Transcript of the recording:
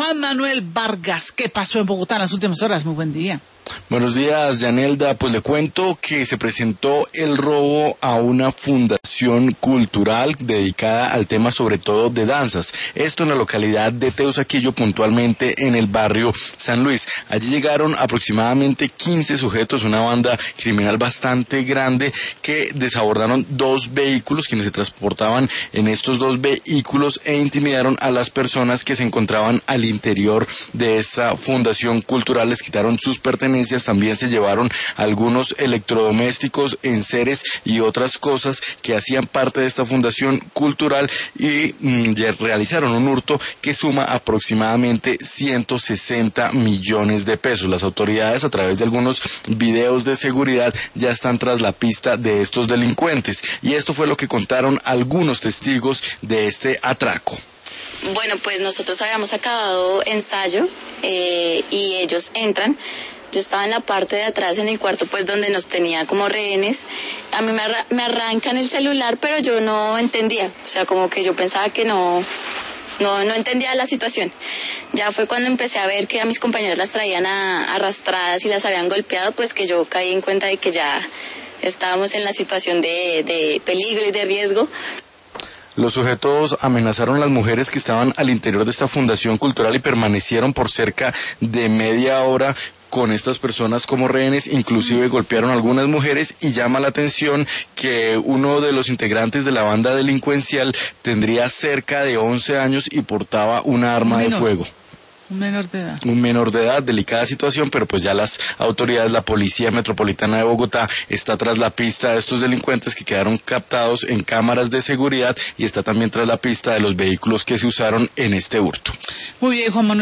Juan Manuel Vargas, ¿qué pasó en Bogotá en las últimas horas? Muy buen día. Buenos días, Yanelda. Pues le cuento que se presentó el robo a una fundación cultural dedicada al tema sobre todo de danzas. Esto en la localidad de Teusaquillo, puntualmente en el barrio San Luis. Allí llegaron aproximadamente 15 sujetos, una banda criminal bastante grande, que desabordaron 2 vehículos, quienes se transportaban en estos 2 vehículos, e intimidaron a las personas que se encontraban al interior de esta fundación cultural. Les quitaron sus pertenencias. También se llevaron algunos electrodomésticos, enseres y otras cosas que hacían parte de esta fundación cultural y realizaron un hurto que suma aproximadamente 160 millones de pesos. Las autoridades, a través de algunos videos de seguridad, ya están tras la pista de estos delincuentes, y esto fue lo que contaron algunos testigos de este atraco. Bueno, pues nosotros habíamos acabado ensayo y ellos entran. Yo estaba en la parte de atrás, en el cuarto, pues donde nos tenía como rehenes. A mí me arrancan el celular, pero yo no entendía. O sea, como que yo pensaba que no entendía la situación. Ya fue cuando empecé a ver que a mis compañeras las traían arrastradas y las habían golpeado, pues que yo caí en cuenta de que ya estábamos en la situación de peligro y de riesgo. Los sujetos amenazaron a las mujeres que estaban al interior de esta fundación cultural y permanecieron por cerca de media hora con estas personas como rehenes. Inclusive golpearon a algunas mujeres, y llama la atención que uno de los integrantes de la banda delincuencial tendría cerca de 11 años y portaba una arma de fuego. Un menor de edad. Un menor de edad, delicada situación, pero pues ya las autoridades, la Policía Metropolitana de Bogotá, está tras la pista de estos delincuentes que quedaron captados en cámaras de seguridad, y está también tras la pista de los vehículos que se usaron en este hurto. Muy bien, Juan Manuel.